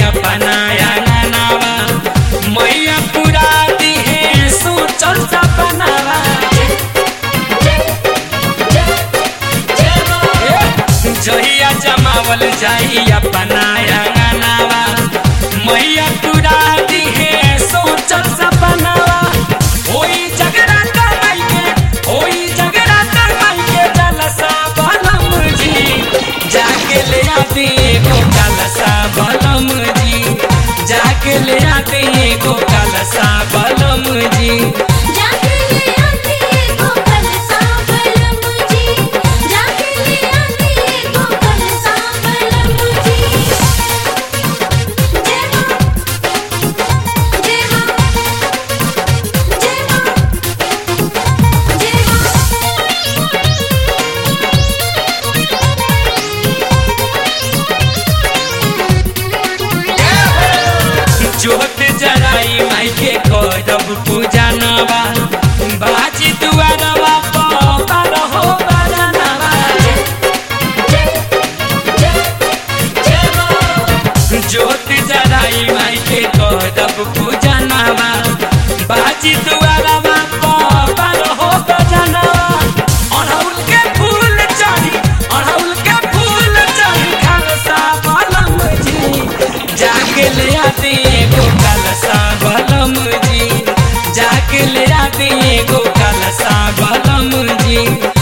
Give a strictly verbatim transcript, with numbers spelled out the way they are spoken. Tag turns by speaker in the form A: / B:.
A: अपना अंगनावा मैया पूरा दी है सोचल सपनावा। जहिया जमावल जाई अपना अंगनावा मैया पूरा दी है सोचल सपनावा। होई जगराता माई के होई जगराता माई के जलसा बलम जी जाके ले आते एगो कलसा बलम जी जाके ले आते एगो कलसा बलम जी।
B: जाके ले आते एगो कलसा बलम जी जाके ले आते एगो कलसा बलम जी। जय मां जय मां जय मां
A: जोत जराई माई के करब पूजा नवा बाजी दुआरवा पर हो बरनवा। जोत जराई माई के करब पूजा नवा बाजी दुआरवा पर हो बरनवा। अड़हुल के फूल चढ़ी अड़हुल के फूल चढ़ी खालसा बलम जी जाके ले आते एगो कलसा बलम जी जाके ले आते एगो कलसा बलम जी।